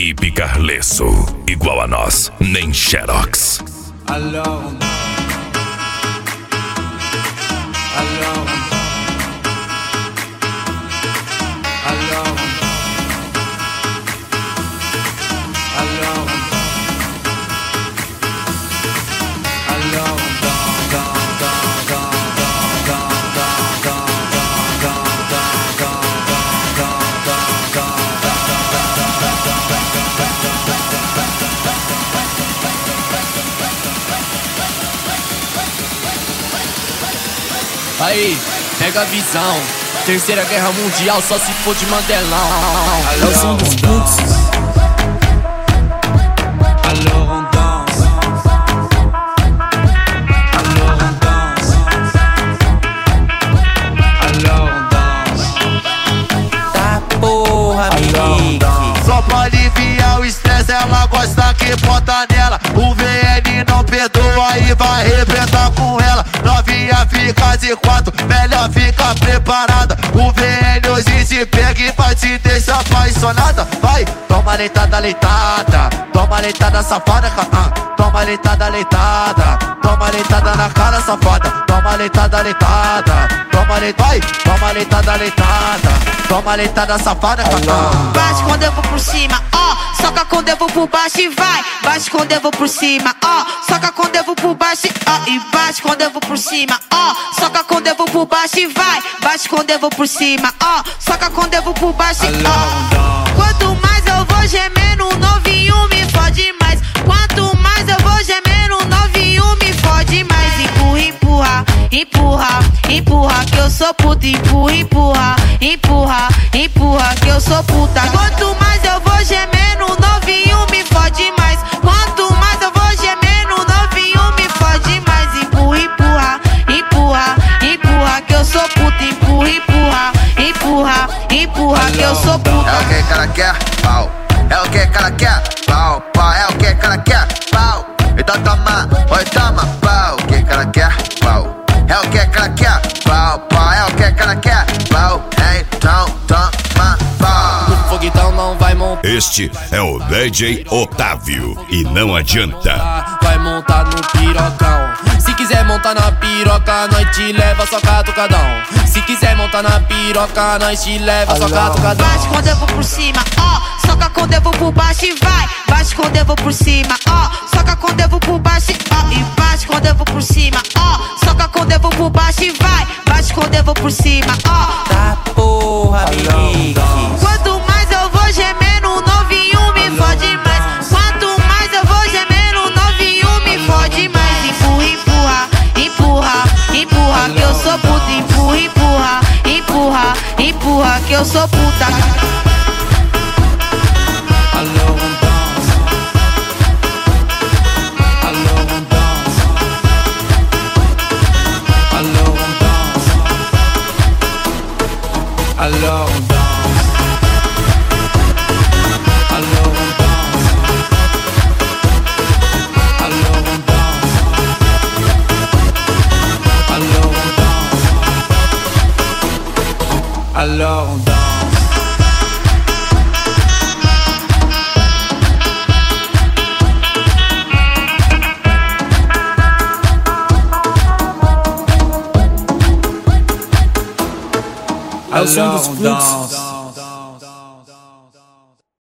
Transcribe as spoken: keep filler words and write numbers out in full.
Felipe Carlesso, igual a nós, nem Xerox. Alors, alors, alors, alors, alors, Aí, pega a visão. Terceira Guerra Mundial só se for de Mandelão. É o som dos boots. Alors on danse. Alors on danse. Alors on danse. Tá porra, Mickey. Só pra aliviar o estresse, ela gosta que bota nela. O V N não perdoa e vai arrebentar com ela. Novinha fica de quatro, melhor fica preparada. O V N hoje te pega e vai te deixar apaixonada. Vai, toma leitada, leitada. Toma leitada, safada, ah. Toma leitada, leitada. Toma leitada na cara, safada. Toma leitada, leitada. Toma leitada, vai, toma leitada, leitada. Toma leitada, safada, ah. Bate quando eu vou por cima, ó. Soca quando eu vou por baixo e vai. Bate quando eu vou por cima, ó. Soca quando eu vou por baixo, ó. E bate quando eu vou por cima, ó. Soca quando eu vou por baixo e vai. Bate quando eu vou por cima, ó. Soca quando eu vou por baixo, ó. Quanto mais eu vou gemendo, o novinho me fode mais. Quanto mais eu vou gemendo, o novinho me fode mais. Empurra, empurra, empurra, empurra que eu sou puta. Empurra, empurra, empurra, empurra que eu sou puta. Quanto mais eu vou gemendo, o novinho me fode mais. Quanto mais eu vou gemendo, o novinho me fode mais. Empurra, empurra, empurra, empurra que eu sou puta. Empurra, empurra, empurra, empurra que eu sou puta. É o que que ela quer, pau. É o que que ela quer, pau, pau. É o que que ela quer, pau. Então toma, oi toma, pau. O que que ela quer, pau. É o que que ela quer, pau, pau. É o que que ela quer, pau. Então toma, pau. O foguetão não vai montar. Este é o D J Otávio e não adianta. Vai montar no pirocão. Se quiser montar na piroca, nós te leva só catucadão. Se quiser montar na piroca, nós te leva só catucadão. Bate quando eu vou por cima, ó. Soca quando eu vou por baixo e vai. Bate quando eu vou por cima, ó. Soca quando eu vou por baixo, ó. E bate quando eu vou por cima, ó. Soca quando eu vou por baixo e vai. Bate quando eu vou por cima, ó. Tá porra, Mickey. Quanto mais eu vou gemendo, o novinho me fode mais. Quanto mais eu vou gemendo, o novinho me fode mais. Empurra, empurra, empurra, empurra que eu sou puta. Empurra, empurra, empurra, empurra que eu sou puta. Alors on danse. Alors on danse. Alors on danse. Alors on danse. Alors on danse. Alors on danse. Alors on danse. Alors on danse. É o som dos Alors on boots. danse.